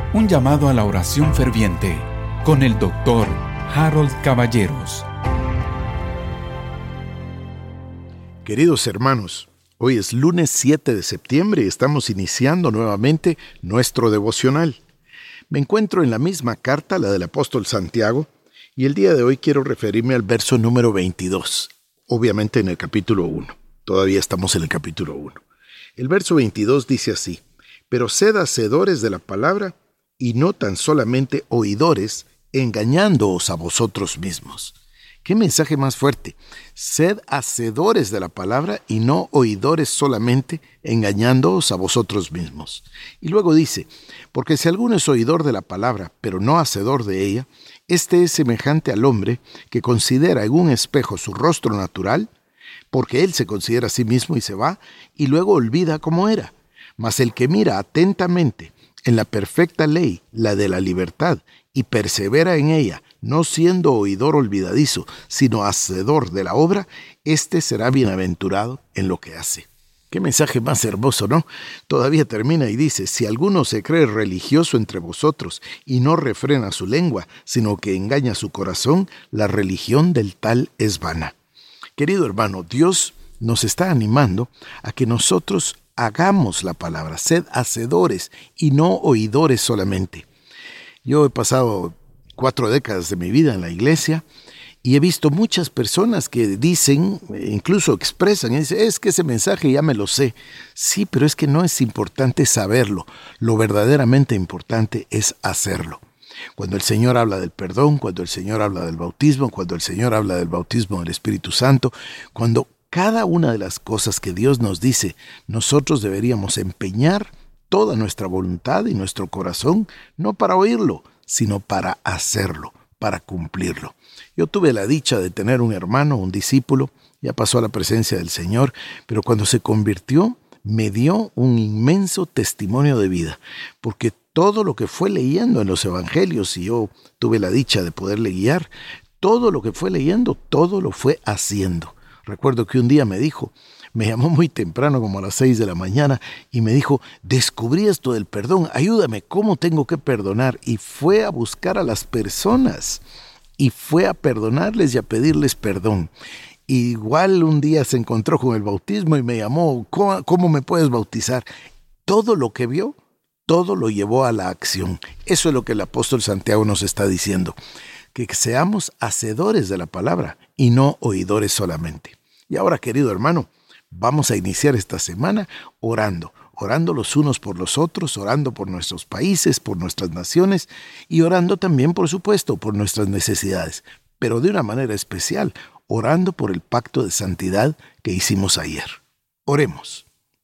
Un llamado a la oración ferviente con el Dr. Harold Caballeros. Queridos hermanos, hoy es lunes 7 de septiembre y estamos iniciando nuevamente nuestro devocional. Me encuentro en la misma carta, la del apóstol Santiago, y el día de hoy quiero referirme al verso número 22, obviamente en el capítulo 1. Todavía estamos en el capítulo 1. El verso 22 dice así: pero sed hacedores de la palabra y no tan solamente oidores, engañándoos a vosotros mismos. ¡Qué mensaje más fuerte! Sed hacedores de la palabra y no oidores solamente, engañándoos a vosotros mismos. Y luego dice: porque si alguno es oidor de la palabra, pero no hacedor de ella, este es semejante al hombre que considera en un espejo su rostro natural, porque él se considera a sí mismo y se va, y luego olvida cómo era. Mas el que mira atentamente en la perfecta ley, la de la libertad, y persevera en ella, no siendo oidor olvidadizo, sino hacedor de la obra, éste será bienaventurado en lo que hace. Qué mensaje más hermoso, ¿no? Todavía termina y dice: si alguno se cree religioso entre vosotros y no refrena su lengua, sino que engaña su corazón, la religión del tal es vana. Querido hermano, Dios nos está animando a que nosotros hagamos la palabra, sed hacedores y no oidores solamente. Yo he pasado 4 décadas de mi vida en la iglesia y he visto muchas personas que dicen, incluso expresan, y dicen: es que ese mensaje ya me lo sé. Sí, pero es que no es importante saberlo. Lo verdaderamente importante es hacerlo. Cuando el Señor habla del perdón, cuando el Señor habla del bautismo, cuando el Señor habla del bautismo del Espíritu Santo, cuando cada una de las cosas que Dios nos dice, nosotros deberíamos empeñar toda nuestra voluntad y nuestro corazón, no para oírlo, sino para hacerlo, para cumplirlo. Yo tuve la dicha de tener un hermano, un discípulo, ya pasó a la presencia del Señor, pero cuando se convirtió, me dio un inmenso testimonio de vida, porque todo lo que fue leyendo en los evangelios, y yo tuve la dicha de poderle guiar, todo lo que fue leyendo, todo lo fue haciendo. Recuerdo que un día me llamó muy temprano, como a las 6 de la mañana, y me dijo: descubrí esto del perdón, ayúdame, ¿cómo tengo que perdonar? Y fue a buscar a las personas, y fue a perdonarles y a pedirles perdón. Igual un día se encontró con el bautismo y me llamó: ¿cómo me puedes bautizar? Todo lo que vio, todo lo llevó a la acción. Eso es lo que el apóstol Santiago nos está diciendo, que seamos hacedores de la palabra y no oidores solamente. Y ahora, querido hermano, vamos a iniciar esta semana orando los unos por los otros, orando por nuestros países, por nuestras naciones y orando también, por supuesto, por nuestras necesidades, pero de una manera especial, orando por el pacto de santidad que hicimos ayer. Oremos.